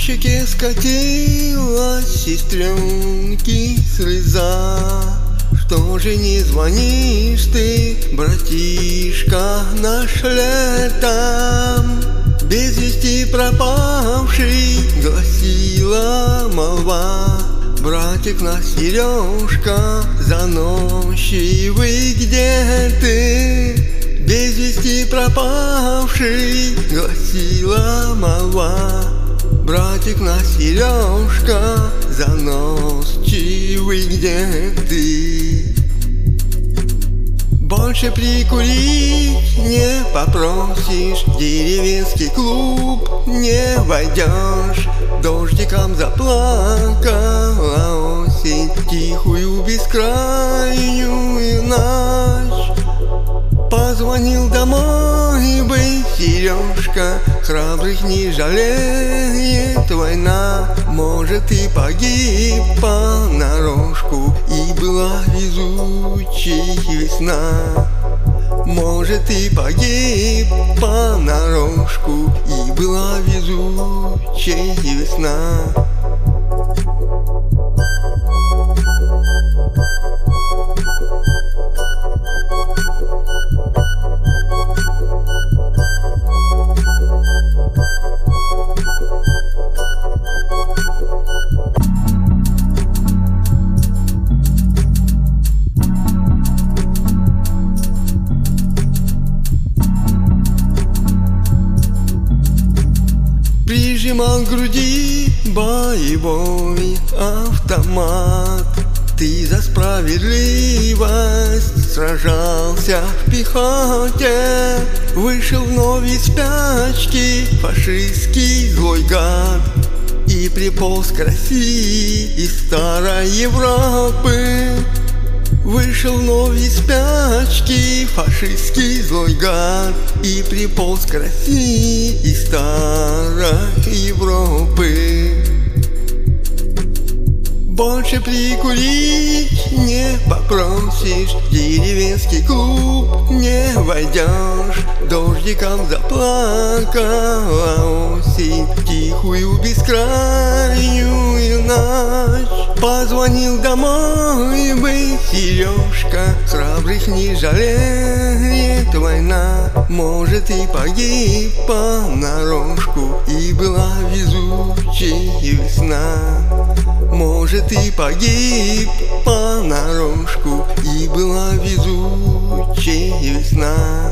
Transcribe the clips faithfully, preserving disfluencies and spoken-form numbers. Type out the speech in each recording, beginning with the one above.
щеке скатилась сестренки слеза. Что же не звонишь ты, братишка наш летом? Без вести пропавший, гласила молва. Братик наш Сережка, заносчивый, где ты? Без вести пропавший, гласила молва. Братик наш Сережка, заносчивый, где ты? Больше прикурить не попросишь, деревенский клуб не войдешь. Дождиком заплакала осень, тихую бескрайнюю ночь. Позвонил домой бы Сережка, храбрых не жалеет война. Может, и погиб понарошку, и была везучей весна. Может, и погиб понарошку, и была везучей весна. Прижимал к груди боевой автомат. Ты за справедливость сражался в пехоте. Вышел вновь из спячки фашистский злой гад и приполз к России из старой Европы. Вышел вновь из спячки фашистский злой гад и приполз к России из старой Европы. Больше прикурить не попросишь, деревенский клуб не войдешь. Дождиком заплакала осень, тихую бескрайнюю ночь. Позвонил домой бы Сережка, храбрых не жалеет война. Может, и погиб понарошку, и была везучей весна. Может, и погиб понарошку, и была везучей весна.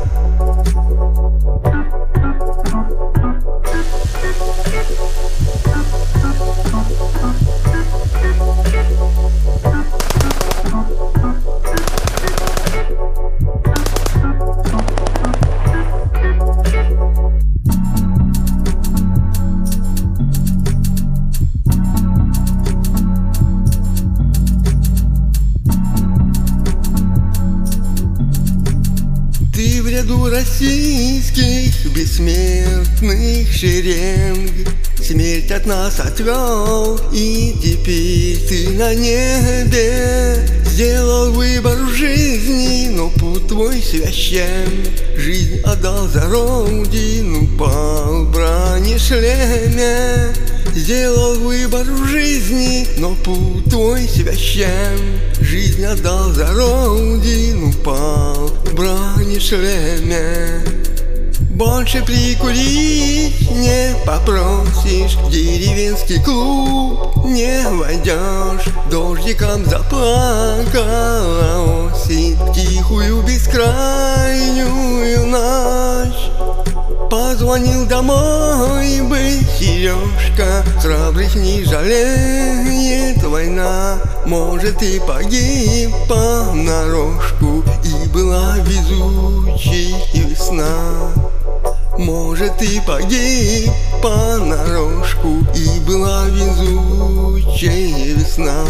Ты в ряду российских бессмертных шеренг смерть от нас отвел, и теперь ты на небе. Сделал выбор в жизни, но путь твой священ. Жизнь отдал за родину, пал в бронешлеме. Сделал выбор в жизни, но путь твой священ. Жизнь отдал за родину, пал в бронешлеме. Больше прикурить не попросишь, деревенский клуб не войдешь. Дождиком заплакала осень, тихую бескрайнюю ночь. Позвонил домой бы Сережка, храбрых не жалеет война. Может, и погиб понарошку, и была везучей весна. Может, и погиб понарошку, и была везучей весна.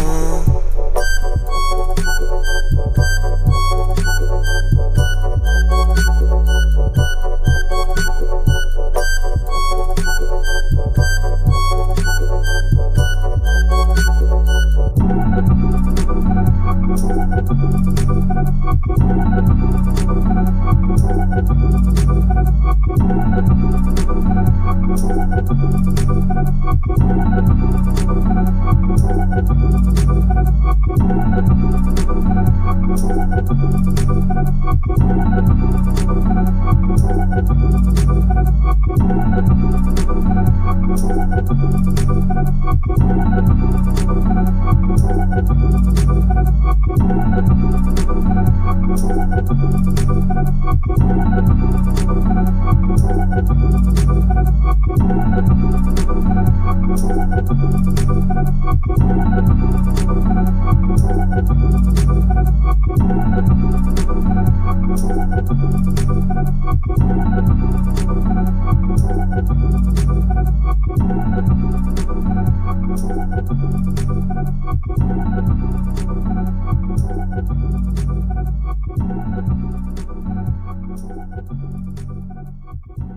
We'll be right back. Thank you.